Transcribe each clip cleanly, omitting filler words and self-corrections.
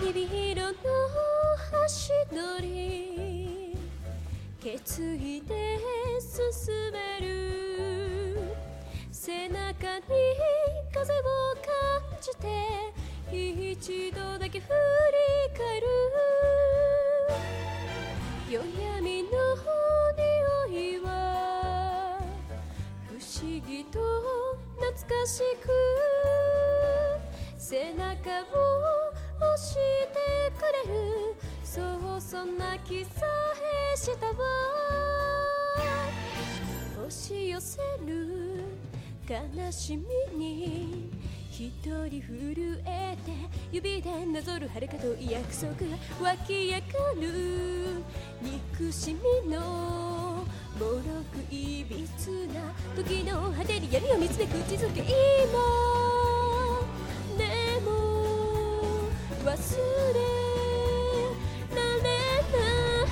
日々の足取り決意で進める。背中に風を感じて一度だけ振り返る。夜闇の匂いは不思議と懐かしく背中を押してくれる。そうそんな気さえしたわ。押し寄せる悲しみに一人震えて指でなぞる遥かと約束が湧き上がる。憎しみのもろくいびつな時の果てに闇を見つめ口づけ今でも忘れられない。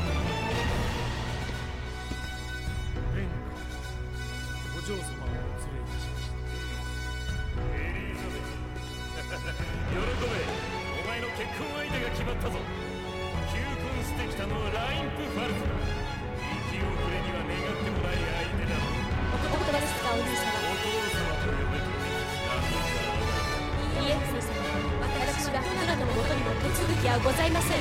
レンガお嬢様をお連れいたしました。エリザベス喜べ、お前の結婚相手が決まったぞ。求婚してきたのはラインプ・ファルコだ。生き遅れには願ってもない相手だ。 お言葉ですかお兄様。 お父様と呼べといいえ先生、私はどなたのもとにも手続きはございません。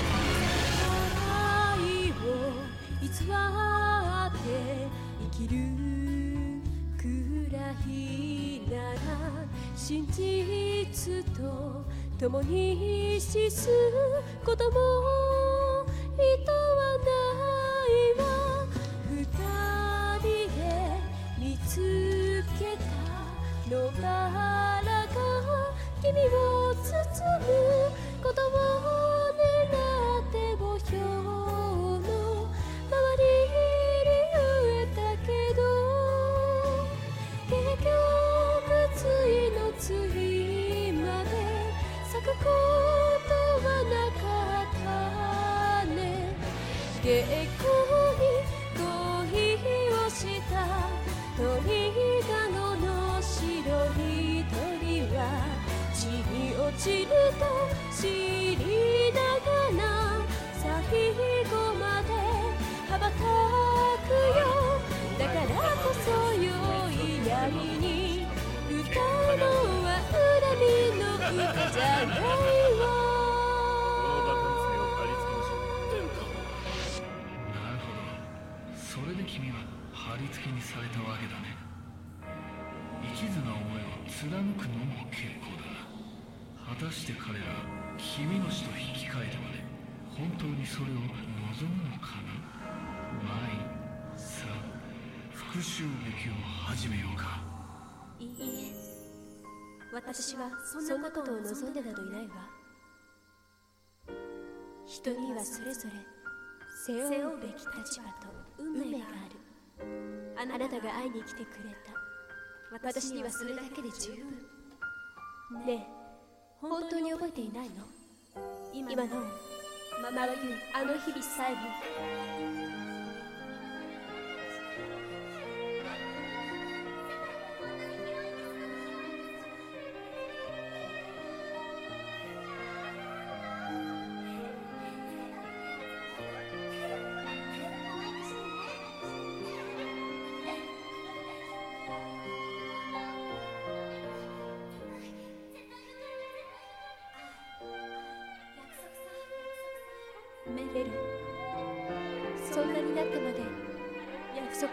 愛を偽って生きるくらいなら真実と共に死すことも意図はないわ。二人で見つけた野バラが君を包むことを願って墓標の周りに植えたけど結局次の次まで咲くことはなかったね。結構に恋をした鳥かごの白い鳥は地に落ちると知りながら最後まで羽ばたくよ。だからこそ良い闇に歌うのは恨みの歌じゃないわ。 なるほど、それで君は貼り付けにされたわけだね。一途な思いを貫くのも結構だ。果たして彼ら君の死と引き換えてまで本当にそれを望むのかな。マイさあ復讐劇を始めようか。 いいえ、私はそんなことを望んでなどいないわ。人にはそれぞれ背負うべき立場と運命がある。あなたが会いに来てくれた。私にはそれだけで十分。ねえ、本当に覚えていないの？今のままゆいあの日々さえも。メル